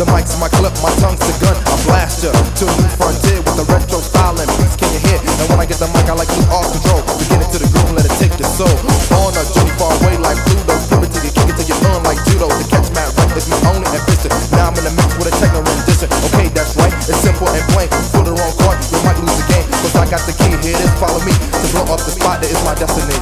The mic's my clip, my tongue's the gun. I blast ya to a new frontier with the retro style and beats can you hear? And when I get the mic, I like to off control. Begin it to the groove and let it take the soul. On a journey far away like Pluto, flip it till you kick it till you like judo. To catch Matt Rap is my only ambition. Now I'm in the mix with a techno rendition. Okay, that's right, it's simple and plain. Put the wrong card, you might lose the game. Cause I got the key, here it is, follow me. To blow up the spot, that is my destiny.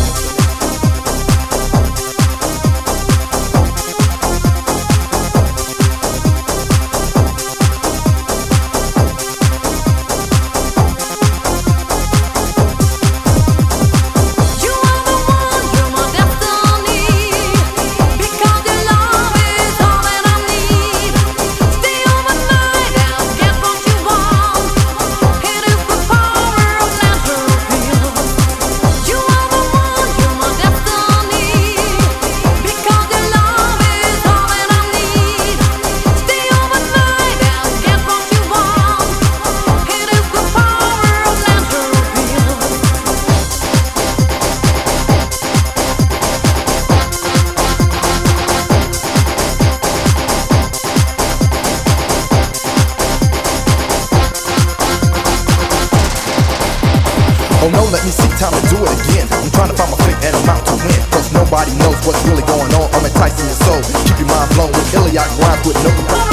Oh no, let me see, time to do it again. I'm trying to find my fit and amount to win. Cause nobody knows what's really going on. I'm enticing your soul. Keep your mind blown with Iliad rhymes with no